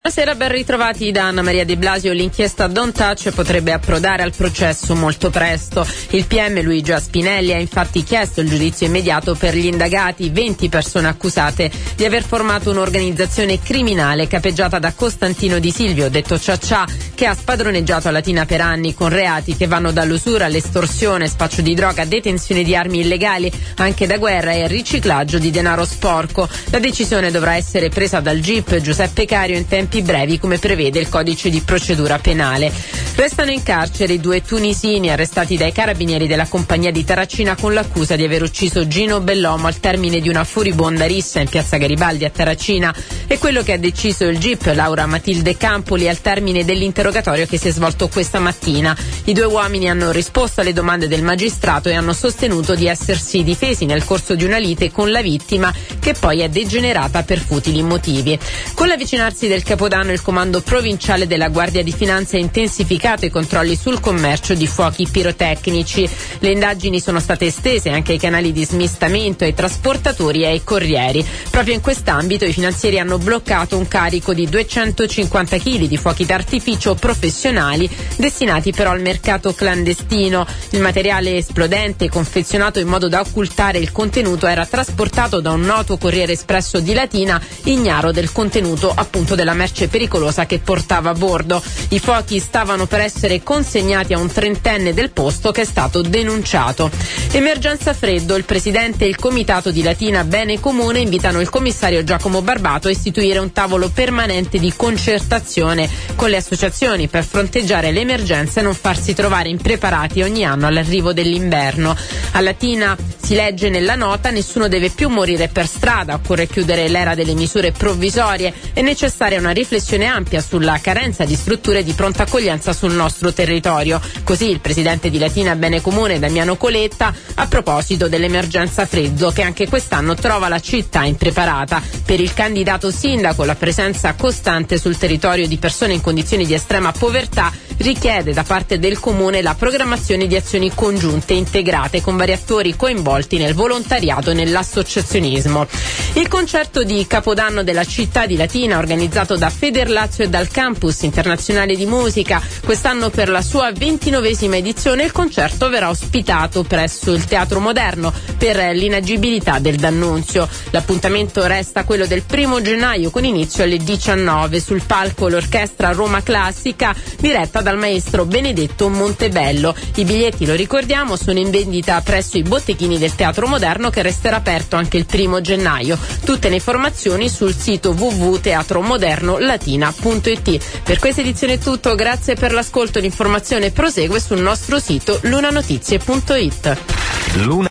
Buonasera, ben ritrovati da Anna Maria De Blasio. L'inchiesta Don't Touch potrebbe approdare al processo molto presto. Il PM Luigi Spinelli ha infatti chiesto il giudizio immediato per gli indagati, 20 persone accusate di aver formato un'organizzazione criminale capeggiata da Costantino Di Silvio, detto Ciaccià, che ha spadroneggiato a Latina per anni con reati che vanno dall'usura all'estorsione, spaccio di droga, detenzione di armi illegali, anche da guerra e riciclaggio di denaro sporco. La decisione dovrà essere presa dal GIP Giuseppe Cario in tempi brevi, come prevede il codice di procedura penale. Restano in carcere i 2 tunisini arrestati dai carabinieri della compagnia di Terracina con l'accusa di aver ucciso Gino Bellomo al termine di una furibonda rissa in piazza Garibaldi a Terracina. È quello che ha deciso il GIP Laura Matilde Campoli al termine dell'interrogatorio che si è svolto questa mattina. I 2 uomini hanno risposto alle domande del magistrato e hanno sostenuto di essersi difesi nel corso di una lite con la vittima, che poi è degenerata per futili motivi. Con l'avvicinarsi del Capodanno, il comando provinciale della Guardia di Finanza ha intensificato i controlli sul commercio di fuochi pirotecnici. Le indagini sono state estese anche ai canali di smistamento, ai trasportatori e ai corrieri. Proprio in quest'ambito i finanzieri hanno bloccato un carico di 250 kg di fuochi d'artificio professionali destinati però al mercato clandestino. Il materiale esplodente, confezionato in modo da occultare il contenuto, era trasportato da un noto corriere espresso di Latina, ignaro del contenuto appunto della merce pericolosa che portava a bordo. I fuochi stavano per essere consegnati a un 30enne del posto che è stato denunciato. Emergenza freddo. Il presidente e il comitato di Latina Bene Comune invitano il commissario Giacomo Barbato a istituire un tavolo permanente di concertazione con le associazioni per fronteggiare l'emergenza e non farsi trovare impreparati ogni anno all'arrivo dell'inverno. A Latina si legge nella nota: nessuno deve più morire per strada, occorre chiudere l'era delle misure provvisorie, è necessaria una riflessione ampia sulla carenza di strutture di pronta accoglienza sul nostro territorio. Così il presidente di Latina Bene Comune Damiano Coletta a proposito dell'emergenza freddo, che anche quest'anno trova la città impreparata. Per il candidato sindaco la presenza costante sul territorio di persone in condizioni di estrema povertà richiede da parte del comune la programmazione di azioni congiunte integrate con vari attori coinvolti nel volontariato e nell'associazionismo. Il concerto di Capodanno della città di Latina, organizzato da Federlazio e dal Campus Internazionale di Musica, quest'anno per la sua 29esima edizione, il concerto verrà ospitato presso il Teatro Moderno per l'inagibilità del D'Annunzio. L'appuntamento resta quello del 1° gennaio con inizio alle 19. Sul palco l'orchestra Roma Classica diretta dal maestro Benedetto Montebello. I biglietti, lo ricordiamo, sono in vendita presso i botteghini del Teatro Moderno, che resterà aperto anche il 1° gennaio. Tutte le informazioni sul sito www.teatromodernolatina.it. Per questa edizione è tutto, grazie per l'ascolto. L'informazione prosegue sul nostro sito lunanotizie.it.